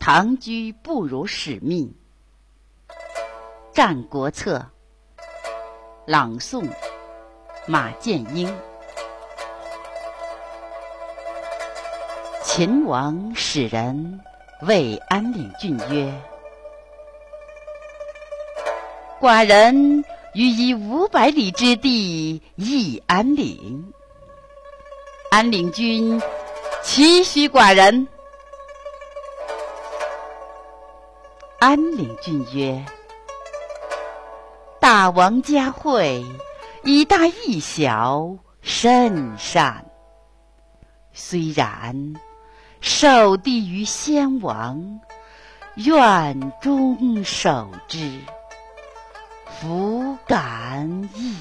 唐居不辱使命。战国策，朗诵马建英。秦王使人谓安岭郡曰：寡人欲以500里之地易安岭，安岭君期许寡人。安岭君曰：大王嘉惠，以大易小，甚善。虽然，受地于先王，愿终守之，弗敢易。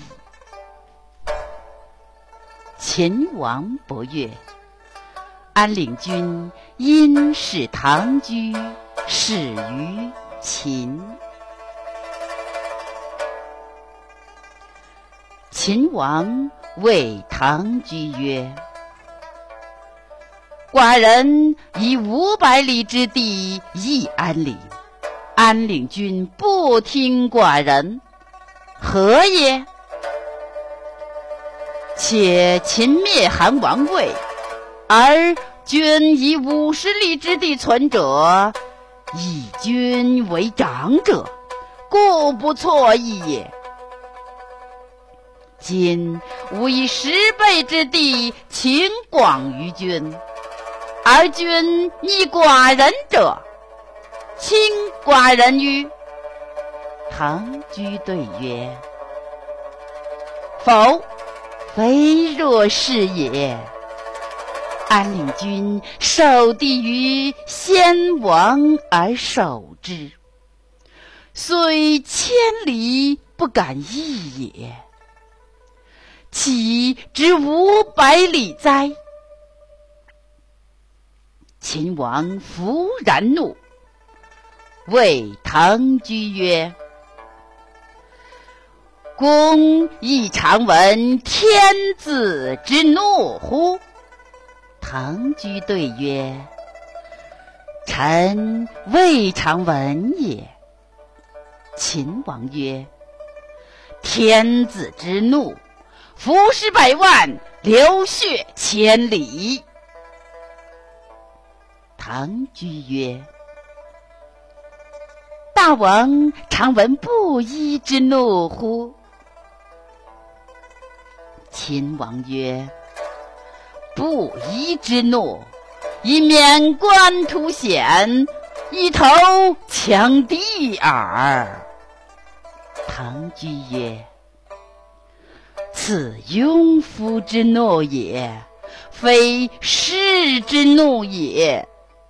秦王不悦，安岭君因使唐居始于秦。秦王谓唐居曰：寡人以500里之地易安岭，安岭君不听寡人，何也？且秦灭韩王魏，而君以50里之地存者，以君为长者，故不错意也。今吾以10倍之地请广于君，而君逆寡人者，轻寡人于？唐居对曰：否，非若是也。安岭君受地于先王而守之，虽千里不敢易也，岂知500里哉？秦王弗然怒，谓唐居曰：公亦常闻天子之怒乎？唐居对曰：臣未尝闻也。秦王曰：天子之怒，服尸100万，流血千里。唐居曰：大王常闻布衣之怒乎？秦王曰：布衣之怒，以免官图显，以头抢地耳。唐居曰：此庸夫之怒也，非士之怒也。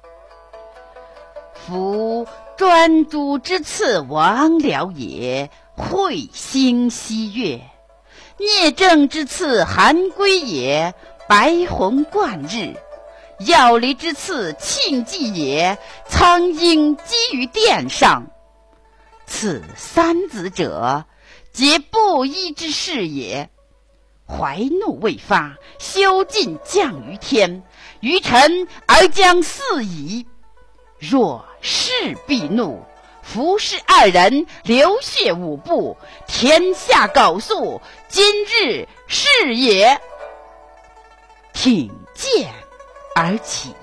夫专诸之次王僚也，会星息月；聂政之次韩归也，白虹贯日；药离之次庆忌也，苍鹰击于殿上。此3子者，皆布衣之事也。怀怒未发，休尽降于天，于臣而将嗣矣。若士必怒，服尸2人，流血5步，天下缟素，今日是也。挺剑而起。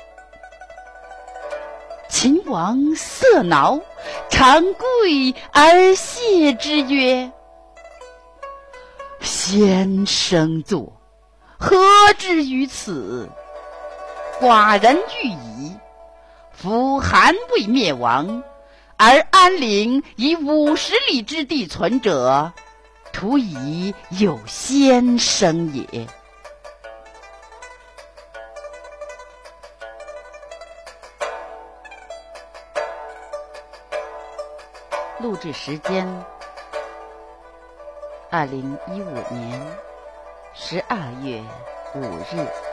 秦王色恼，长跪而谢之曰：先生作，何至于此？寡人欲矣。夫韩魏灭亡，而安岭以50里之地存者，徒以有先生也。录制时间：2015年12月5日。